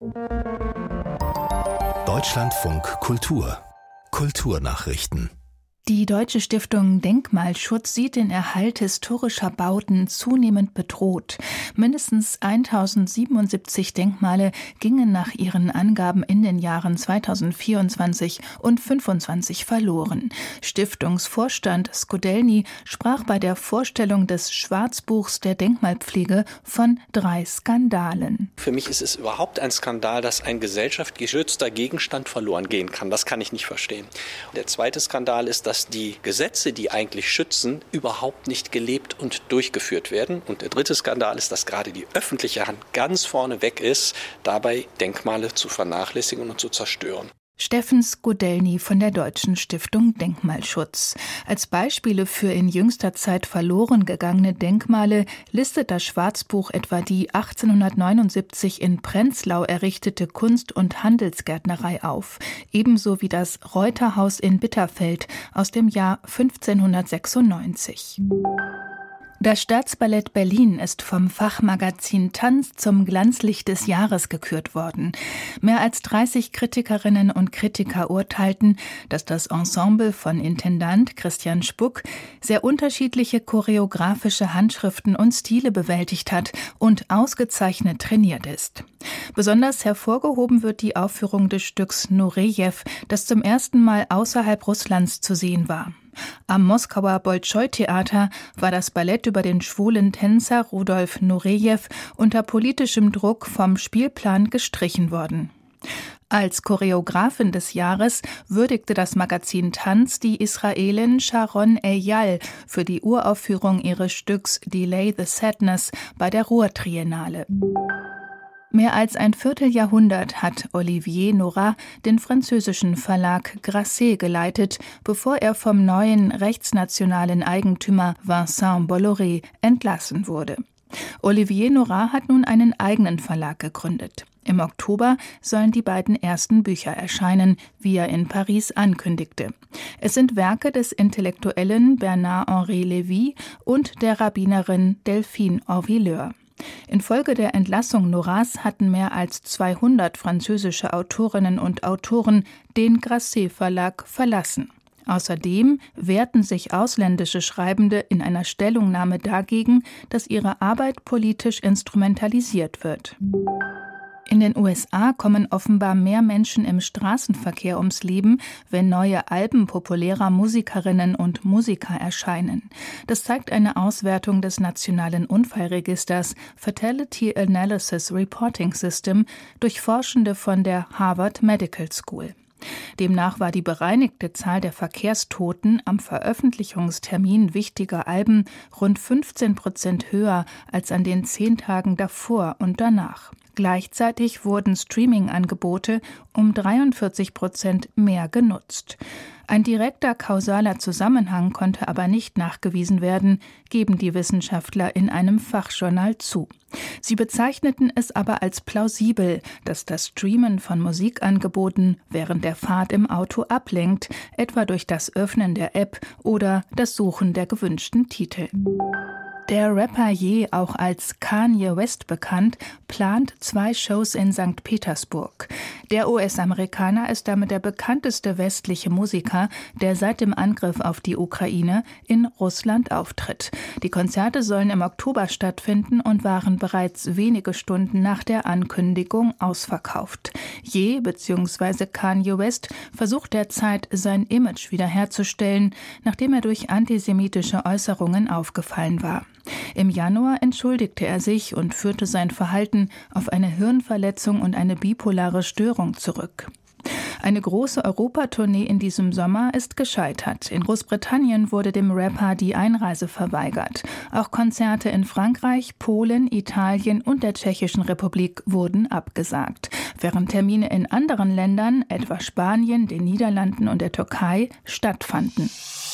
Deutschlandfunk Kultur. Kulturnachrichten. Die Deutsche Stiftung Denkmalschutz sieht den Erhalt historischer Bauten zunehmend bedroht. Mindestens 1077 Denkmale gingen nach ihren Angaben in den Jahren 2024 und 2025 verloren. Stiftungsvorstand Skudelny sprach bei der Vorstellung des Schwarzbuchs der Denkmalpflege von 3 Skandalen. Für mich ist es überhaupt ein Skandal, dass ein gesellschaftsgeschützter Gegenstand verloren gehen kann. Das kann ich nicht verstehen. Der zweite Skandal ist, dass die Gesetze, die eigentlich schützen, überhaupt nicht gelebt und durchgeführt werden. Und der dritte Skandal ist, dass gerade die öffentliche Hand ganz vorne weg ist, dabei Denkmale zu vernachlässigen und zu zerstören. Steffen Skudelny von der Deutschen Stiftung Denkmalschutz. Als Beispiele für in jüngster Zeit verloren gegangene Denkmale listet das Schwarzbuch etwa die 1879 in Prenzlau errichtete Kunst- und Handelsgärtnerei auf, ebenso wie das Reuterhaus in Bitterfeld aus dem Jahr 1596. Das Staatsballett Berlin ist vom Fachmagazin Tanz zum Glanzlicht des Jahres gekürt worden. Mehr als 30 Kritikerinnen und Kritiker urteilten, dass das Ensemble von Intendant Christian Spuck sehr unterschiedliche choreografische Handschriften und Stile bewältigt hat und ausgezeichnet trainiert ist. Besonders hervorgehoben wird die Aufführung des Stücks Nurejew, das zum ersten Mal außerhalb Russlands zu sehen war. Am Moskauer Bolschoi-Theater war das Ballett über den schwulen Tänzer Rudolf Nurejew unter politischem Druck vom Spielplan gestrichen worden. Als Choreografin des Jahres würdigte das Magazin Tanz die Israelin Sharon Eyal für die Uraufführung ihres Stücks Delay the Sadness bei der Ruhr-Triennale. Mehr als ein Vierteljahrhundert hat Olivier Nora den französischen Verlag Grasset geleitet, bevor er vom neuen rechtsnationalen Eigentümer Vincent Bolloré entlassen wurde. Olivier Nora hat nun einen eigenen Verlag gegründet. Im Oktober sollen die beiden ersten Bücher erscheinen, wie er in Paris ankündigte. Es sind Werke des Intellektuellen Bernard-Henri Lévy und der Rabbinerin Delphine Orvilleur. Infolge der Entlassung Noras hatten mehr als 200 französische Autorinnen und Autoren den Grasset-Verlag verlassen. Außerdem wehrten sich ausländische Schreibende in einer Stellungnahme dagegen, dass ihre Arbeit politisch instrumentalisiert wird. In den USA kommen offenbar mehr Menschen im Straßenverkehr ums Leben, wenn neue Alben populärer Musikerinnen und Musiker erscheinen. Das zeigt eine Auswertung des Nationalen Unfallregisters Fatality Analysis Reporting System durch Forschende von der Harvard Medical School. Demnach war die bereinigte Zahl der Verkehrstoten am Veröffentlichungstermin wichtiger Alben rund 15% höher als an den 10 Tagen davor und danach. Gleichzeitig wurden Streaming-Angebote um 43% mehr genutzt. Ein direkter kausaler Zusammenhang konnte aber nicht nachgewiesen werden, geben die Wissenschaftler in einem Fachjournal zu. Sie bezeichneten es aber als plausibel, dass das Streamen von Musikangeboten während der Fahrt im Auto ablenkt, etwa durch das Öffnen der App oder das Suchen der gewünschten Titel. Der Rapper Ye, auch als Kanye West bekannt, plant 2 Shows in St. Petersburg. Der US-Amerikaner ist damit der bekannteste westliche Musiker, der seit dem Angriff auf die Ukraine in Russland auftritt. Die Konzerte sollen im Oktober stattfinden und waren bereits wenige Stunden nach der Ankündigung ausverkauft. Ye bzw. Kanye West versucht derzeit, sein Image wiederherzustellen, nachdem er durch antisemitische Äußerungen aufgefallen war. Im Januar entschuldigte er sich und führte sein Verhalten auf eine Hirnverletzung und eine bipolare Störung zurück. Eine große Europatournee in diesem Sommer ist gescheitert. In Großbritannien wurde dem Rapper die Einreise verweigert. Auch Konzerte in Frankreich, Polen, Italien und der Tschechischen Republik wurden abgesagt, während Termine in anderen Ländern, etwa Spanien, den Niederlanden und der Türkei, stattfanden.